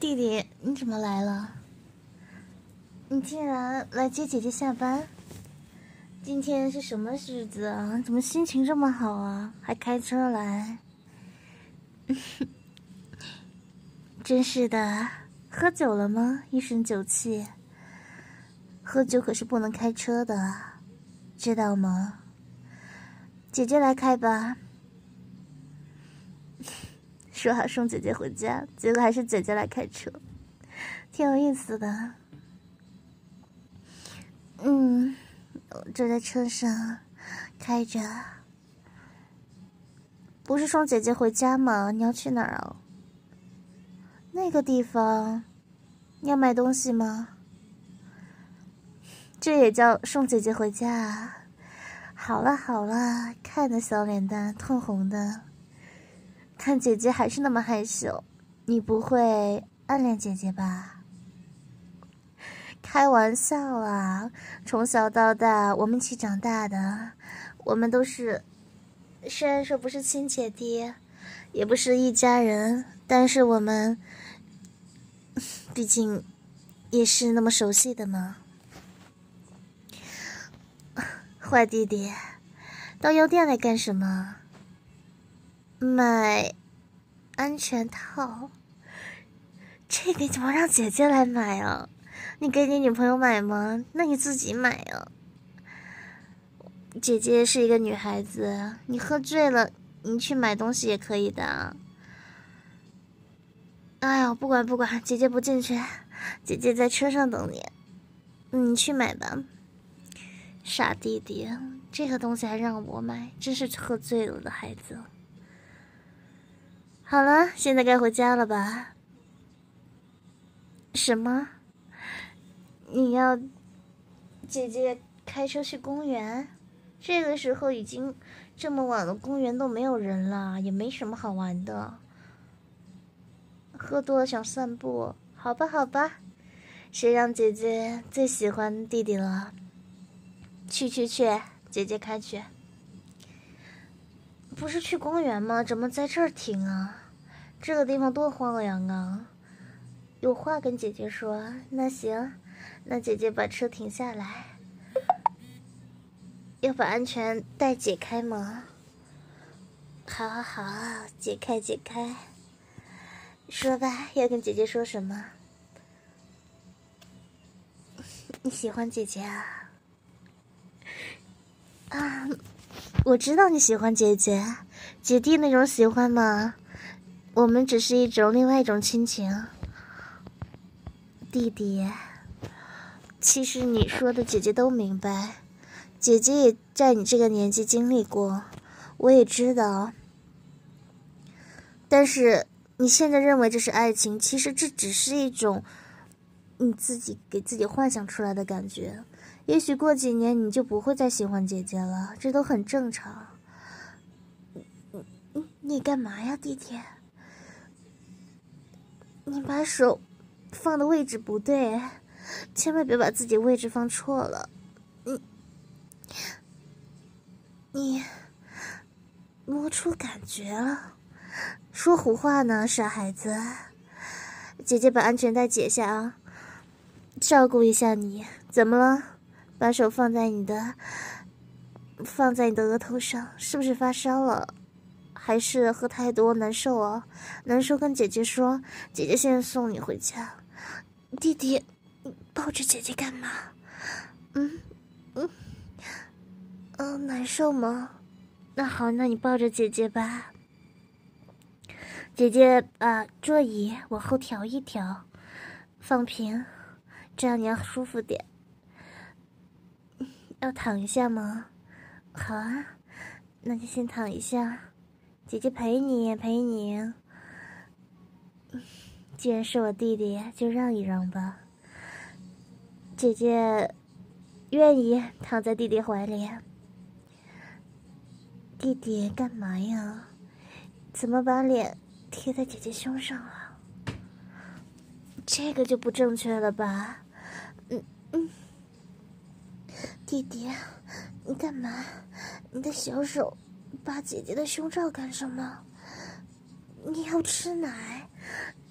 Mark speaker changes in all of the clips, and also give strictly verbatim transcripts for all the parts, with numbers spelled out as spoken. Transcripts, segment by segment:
Speaker 1: 弟弟，你怎么来了？你竟然来接姐姐下班？今天是什么日子啊？怎么心情这么好啊？还开车来？真是的，喝酒了吗？一身酒气。喝酒可是不能开车的，知道吗？姐姐来开吧。说好送姐姐回家，结果还是姐姐来开车，挺有意思的。嗯，我坐在车上开着。不是送姐姐回家吗？你要去哪儿啊？那个地方，你要买东西吗？这也叫送姐姐回家啊？好了好了，看那小脸蛋通红的，看姐姐还是那么害羞，你不会暗恋姐姐吧？开玩笑啊，从小到大我们一起长大的，我们都是，虽然说不是亲姐弟，也不是一家人，但是我们毕竟也是那么熟悉的嘛。坏弟弟，到药店来干什么？买安全套？这个怎么让姐姐来买啊？你给你女朋友买吗？那你自己买啊。姐姐是一个女孩子，你喝醉了，你去买东西也可以的。哎呦，不管不管，姐姐不进去，姐姐在车上等你，你去买吧。傻弟弟，这个东西还让我买，真是喝醉了的孩子。好了，现在该回家了吧？什么？你要姐姐开车去公园？这个时候已经这么晚了，公园都没有人了，也没什么好玩的。喝多了想散步，好吧好吧，谁让姐姐最喜欢弟弟了？去去去，姐姐开去。不是去公园吗？怎么在这儿停啊？这个地方多荒凉啊！有话跟姐姐说。那行，那姐姐把车停下来。要把安全带解开吗？好好好，解开解开。说吧，要跟姐姐说什么？你喜欢姐姐啊？啊，我知道你喜欢姐姐，姐弟那种喜欢嘛。我们只是一种另外一种亲情。弟弟，其实你说的姐姐都明白，姐姐也在你这个年纪经历过，我也知道。但是你现在认为这是爱情，其实这只是一种你自己给自己幻想出来的感觉。也许过几年你就不会再喜欢姐姐了，这都很正常。你你你干嘛呀，弟弟？你把手放的位置不对，千万别把自己位置放错了。你你摸出感觉了？说胡话呢，傻孩子！姐姐把安全带解下啊，照顾一下你。怎么了？把手放在你的，放在你的额头上，是不是发烧了？还是喝太多难受哦？难受跟姐姐说，姐姐现在送你回家。弟弟，你抱着姐姐干嘛？嗯嗯嗯，难受吗？那好，那你抱着姐姐吧。姐姐把座椅往后调一调，放平，这样你要舒服点。要躺一下吗？好啊，那就先躺一下，姐姐陪你陪你。既然是我弟弟，就让一让吧。姐姐愿意躺在弟弟怀里。弟弟干嘛呀？怎么把脸贴在姐姐胸上了？这个就不正确了吧？嗯嗯，弟弟，你干嘛？你的小手扒姐姐的胸罩干什么？你要吃奶？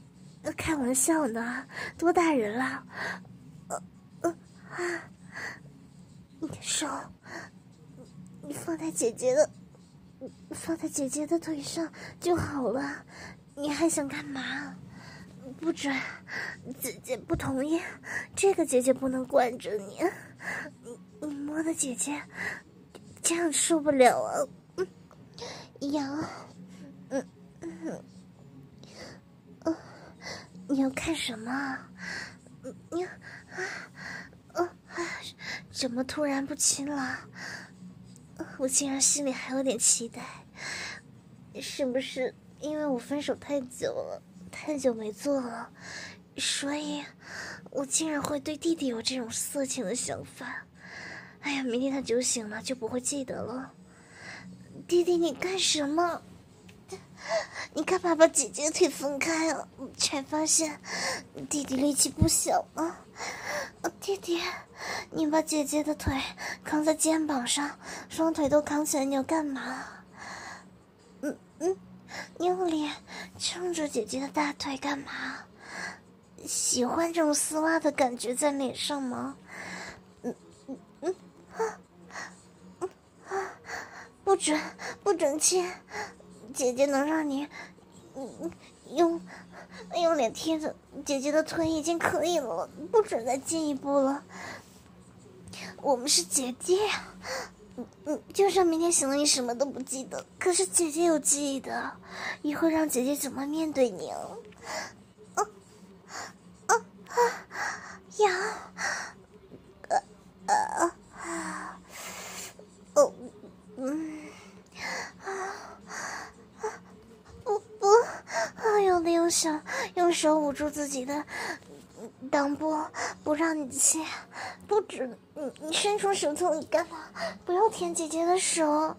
Speaker 1: 开玩笑呢，多大人了？呃呃啊！你的手，你放在姐姐的，放在姐姐的腿上就好了，你还想干嘛？不准，姐姐不同意，这个姐姐不能惯着你，你你摸的姐姐，这样受不了啊！嗯，痒，嗯嗯嗯，你要看什么？你啊啊啊！怎么突然不亲了？我竟然心里还有点期待，是不是因为我分手太久了？太久没做了，所以我竟然会对弟弟有这种色情的想法。哎呀，明天他酒醒了就不会记得了。弟弟，你干什么？你干嘛把姐姐的腿分开了？才发现弟弟力气不小啊！弟弟，你把姐姐的腿扛在肩膀上，双腿都扛起来，你要干嘛？嗯嗯。用力撑着姐姐的大腿干嘛？喜欢这种丝袜的感觉在脸上吗？嗯嗯嗯啊嗯啊！不准不准亲！姐姐能让你嗯用用脸贴着姐姐的腿已经可以了，不准再进一步了。我们是姐弟呀。嗯嗯，就算明天醒了你什么都不记得，可是姐姐有记忆的，以后让姐姐怎么面对你啊？啊啊啊！痒！呃呃啊！哦，嗯啊啊！不不！啊！有的用手用手捂住自己的裆部，不让你亲，不准你你伸出舌头，你干嘛？不要舔姐姐的手，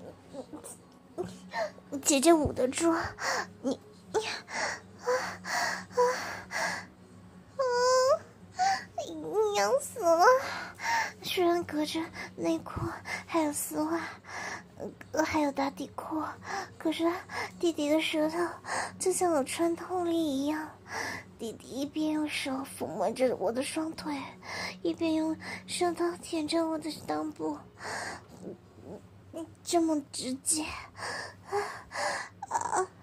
Speaker 1: 姐姐捂得住，你你啊啊啊！你痒死了！虽然隔着内裤还有丝袜，呃，还有打底裤，可是弟弟的舌头就像有穿透力一样。弟弟一边用手抚摸着我的双腿，一边用舌头舔着我的裆部，这么直接，啊啊啊！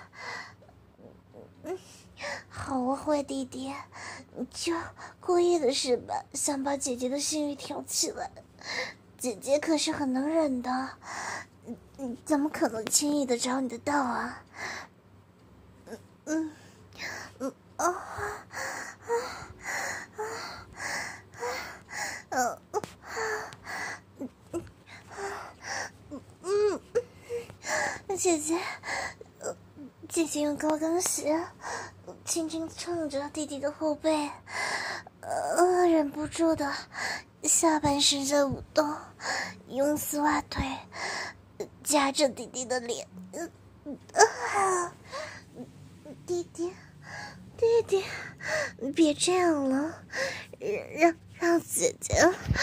Speaker 1: 嗯，好啊，坏弟弟，你就故意的是吧？想把姐姐的性欲挑起来？姐姐可是很能忍的，你你怎么可能轻易的找你的道啊？嗯嗯嗯啊啊啊啊啊！嗯嗯嗯嗯，姐姐，呃，姐姐用高跟鞋轻轻蹭着弟弟的后背，呃，忍不住的下半身在舞动，用丝袜腿夹着弟弟的脸，呃啊，弟弟，弟弟，别这样了，让让姐姐，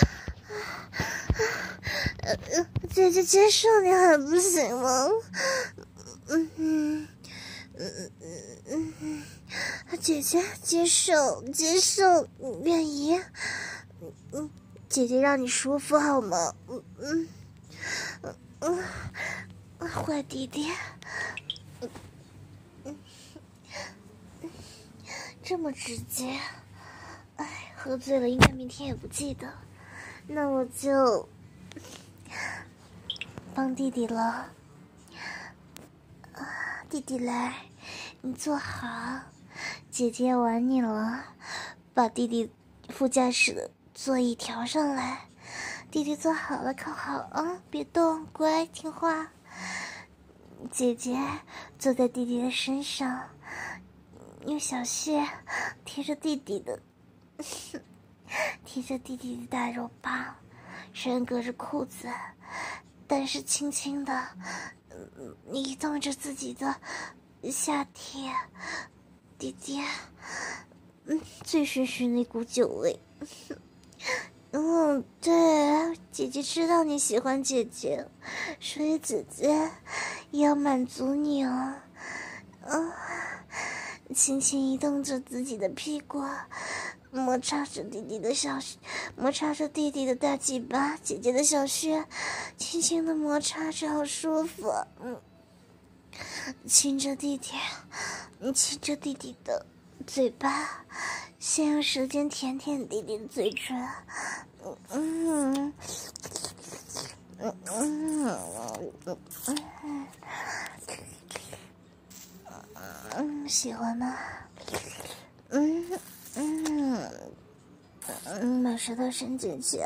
Speaker 1: 呃呃，姐姐接受你还不行吗？嗯嗯嗯嗯嗯，姐姐接受接受，愿意，嗯嗯，姐姐让你舒服好吗？嗯嗯嗯嗯，坏弟弟，嗯嗯嗯，这么直接，哎，喝醉了应该明天也不记得，那我就帮弟弟了。啊，弟弟来，你坐好，姐姐玩你了，把弟弟副驾驶的座椅调上来。弟弟坐好了，靠好啊，别动，乖，听话。姐姐坐在弟弟的身上，用小穴贴着弟弟的，贴着弟弟的大肉棒，虽然隔着裤子，但是轻轻的移动着自己的下体。弟弟，嗯，醉醺醺的一股酒味。嗯，对，姐姐知道你喜欢姐姐，所以姐姐也要满足你哦。嗯， 轻轻移动着自己的屁股，摩擦着弟弟的小，摩擦着弟弟的大鸡巴，姐姐的小穴，轻轻的摩擦着，好舒服。嗯，亲着弟弟，你亲着弟弟的嘴巴，先用舌尖舔舔弟弟的嘴唇。嗯嗯嗯嗯嗯嗯，喜欢吗？嗯嗯嗯，把舌头伸进去。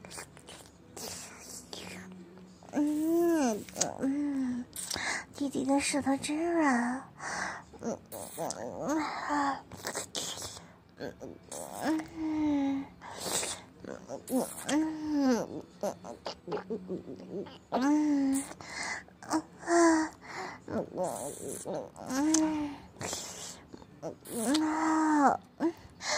Speaker 1: 嗯嗯，弟弟的舌头真软。嗯嗯嗯啊嗯嗯嗯嗯嗯嗯啊嗯嗯嗯啊嗯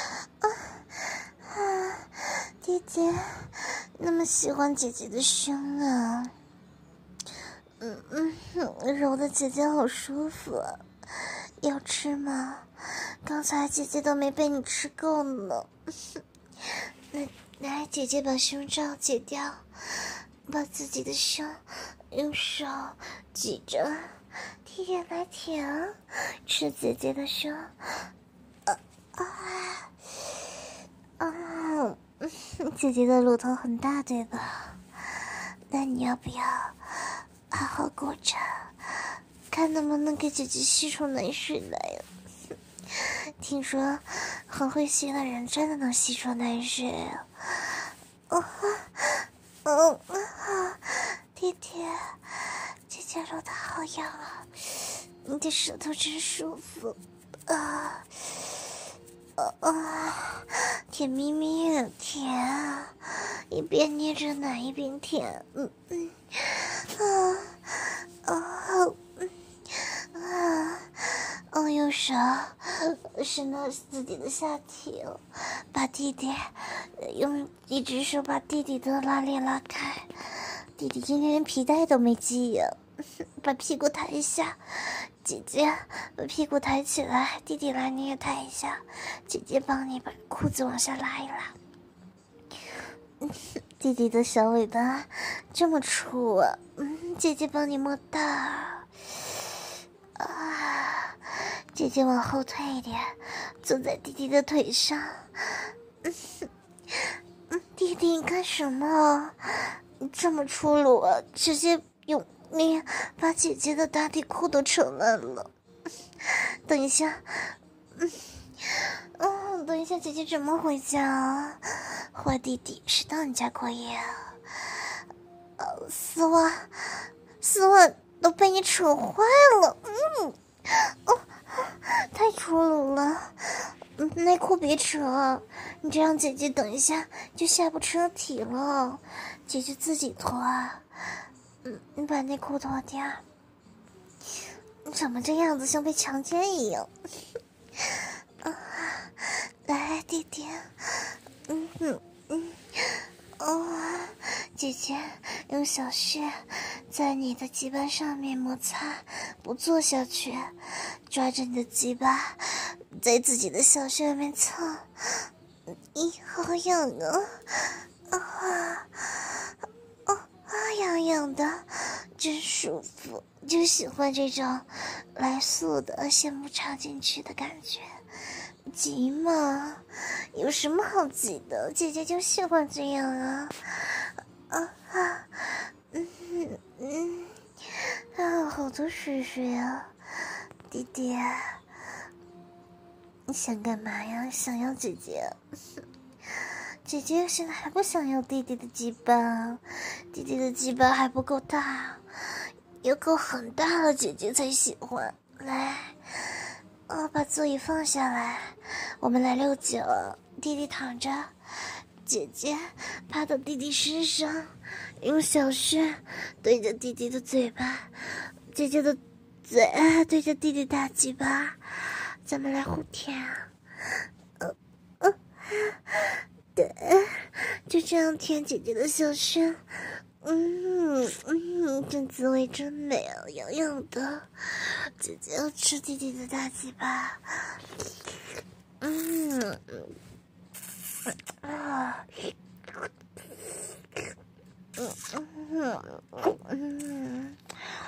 Speaker 1: 啊，弟弟那么喜欢姐姐的胸啊。嗯嗯，揉的姐姐好舒服，要吃吗？刚才姐姐都没被你吃够呢。那来，姐姐把胸罩解掉，把自己的胸用手挤着，弟弟来舔，吃姐姐的胸。啊啊啊！姐姐的乳头很大，对吧？那你要不要好好顾着，看能不能给姐姐吸出奶水来呀？听说很会吸的人真的能吸出奶水啊！哦哦啊！弟弟，姐姐揉的好痒啊，你的舌头真舒服啊！啊啊！甜蜜蜜的甜啊，一边捏着奶一边舔，嗯嗯啊啊嗯啊！哦，用手伸到自己的下体，把弟弟用一只手把弟弟的拉链拉开，弟弟今天连皮带都没系呀，把屁股抬一下。姐姐把屁股抬起来，弟弟来你也抬一下，姐姐帮你把裤子往下拉一拉。弟弟的小尾巴这么粗啊，嗯，姐姐帮你摸大。啊，姐姐往后退一点，坐在弟弟的腿上。嗯嗯，弟弟你干什么？你这么粗鲁啊，直接用力把姐姐的打底裤都扯烂了。等一下，嗯，嗯，等一下，姐姐怎么回家啊？坏弟弟是到你家过夜啊？呃，丝袜，丝袜都被你扯坏了，嗯，哦，太粗鲁了。嗯，内裤别扯，你这样姐姐等一下就下不车体了，姐姐自己脱啊。嗯，你把内裤脱掉。你怎么这样子，像被强奸一样？啊，来，弟弟，嗯嗯嗯，哦，姐姐用小穴在你的鸡巴上面摩擦，不坐下去，抓着你的鸡巴，在自己的小穴里面蹭，咦，好痒啊！啊哦啊，痒痒的，真舒服，就喜欢这种来速的先不插进去的感觉。急吗？有什么好急的？姐姐就喜欢这样啊！啊啊，嗯嗯啊，好多水水啊，弟弟，你想干嘛呀？想要姐姐？姐姐现在还不想要弟弟的鸡巴，弟弟的鸡巴还不够大，要够很大了姐姐才喜欢。来，哦，把座椅放下来，我们来六九。弟弟躺着，姐姐趴到弟弟身上，用小穴对着弟弟的嘴巴，姐姐的嘴对着弟弟大鸡巴，咱们来互舔啊！呃呃对，就这样舔姐姐的小穴， 嗯嗯，这滋味真美啊，痒痒的。姐姐要吃弟弟的大鸡巴。嗯啊。嗯嗯嗯。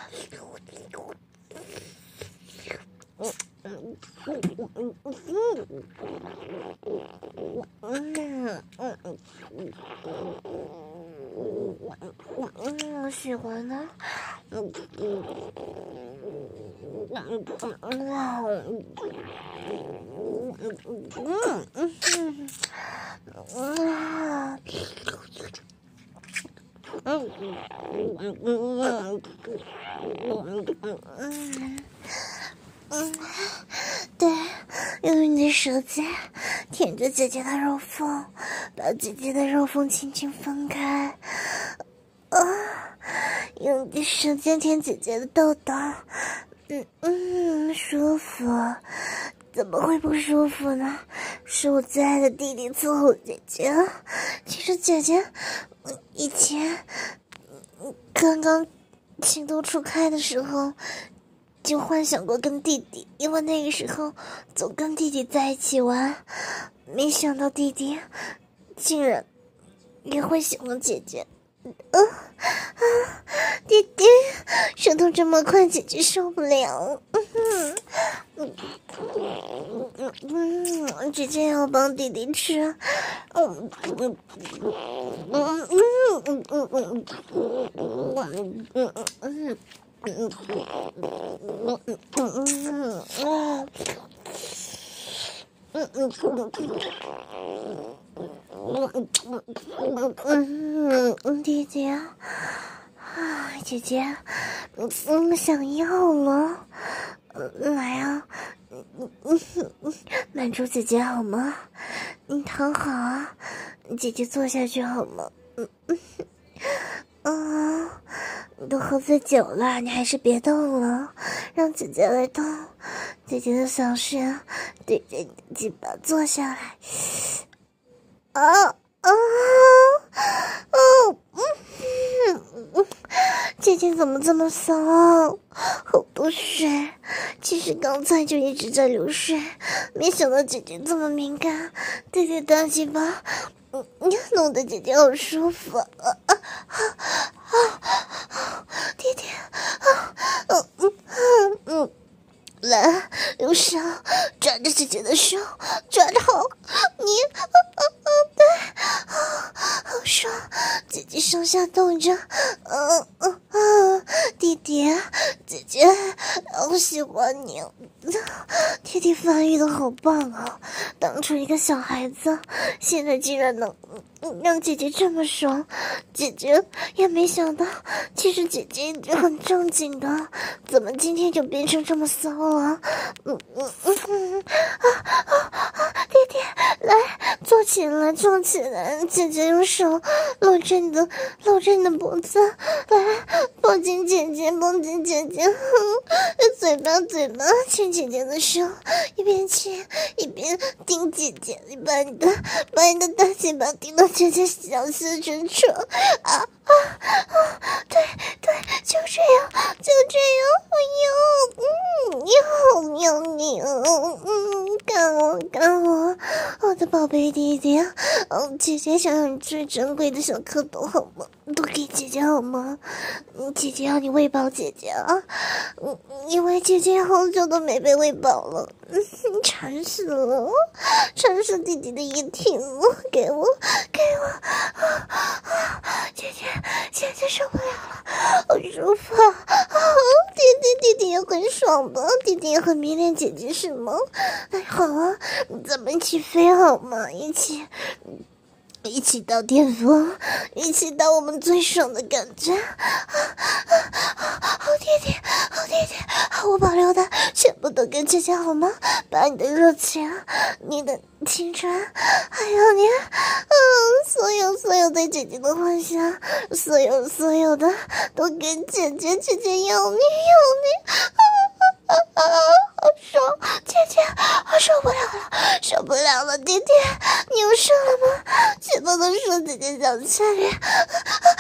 Speaker 1: 嗯，喜欢呢。嗯嗯嗯哇嗯嗯嗯嗯。嗯嗯嗯嗯嗯，对，用你的手指舔着姐姐的肉缝，把姐姐的肉缝轻轻分开。啊，用你的手尖舔姐姐的痘痘，嗯嗯，舒服。怎么会不舒服呢？是我最爱的弟弟伺候姐姐。其实姐姐以前刚刚情窦初开的时候就幻想过跟弟弟，因为那个时候总跟弟弟在一起玩，没想到弟弟竟然也会喜欢姐姐。嗯啊，弟弟舌头这么快，姐姐受不了。嗯嗯嗯嗯，姐姐要帮弟弟吃。嗯嗯嗯嗯嗯嗯嗯嗯嗯嗯嗯。嗯嗯嗯嗯嗯嗯嗯嗯嗯，弟弟啊，姐姐，嗯，想要了，来啊，嗯嗯嗯，满足姐姐好吗？你躺好啊，姐姐坐下去好吗？嗯嗯嗯，你都喝醉酒了，你还是别动了，让姐姐来动。姐姐的小穴对着你的鸡巴坐下来。啊啊哦嗯嗯，姐姐怎么这么骚？好多水，其实刚才就一直在流水，没想到姐姐这么敏感，弟弟大鸡巴，嗯，弄得姐姐好舒服。啊啊啊啊！弟弟，啊嗯嗯嗯嗯。来，用手抓着姐姐的手，抓着好，你，啊啊啊，对，啊，好爽！姐姐上下动着，嗯嗯嗯，弟弟，姐姐好喜欢你，弟弟发育的好棒啊！当初一个小孩子，现在竟然能让姐姐这么爽，姐姐也没想到，其实姐姐一直很正经的，怎么今天就变成这么骚了？嗯嗯嗯嗯啊啊啊！弟弟，来，坐起来，坐起来，姐姐用手搂着你的，搂着你的脖子，来，抱紧姐姐，抱紧姐姐，嘴巴嘴巴亲姐姐的手，一边亲一边顶姐姐，你把你的把你的大嘴巴顶到姐姐小穴深处，啊啊啊！对对，就这样，就这样，哎呦，嗯，你好喵你，嗯嗯，干我干我，我的宝贝弟弟，嗯，姐姐想要你最珍贵的小蝌蚪好吗？都给姐姐好吗？嗯，姐姐要你喂饱姐姐啊，嗯，因为姐姐好久都没被喂饱了，嗯，馋死了，馋死弟弟的眼睛了，给我，给我，啊啊，姐姐，姐姐受不了了，好舒服啊！啊，弟弟，弟弟也很爽吧？弟弟也很迷恋姐姐是吗？哎，好啊，咱们一起飞好吗？一起。一起到巅峰，一起到我们最爽的感觉。啊啊啊！好弟弟，好弟弟，好我保留的全部都给姐姐好吗？把你的热情，你的青春，还有你，嗯，所有所有对姐姐的幻想，所有所有的都给姐姐，姐姐要你，要你。啊啊啊！好爽，姐姐，我受不了了，受不了了，弟弟，你有射了吗？全部都射姐姐脚下里，啊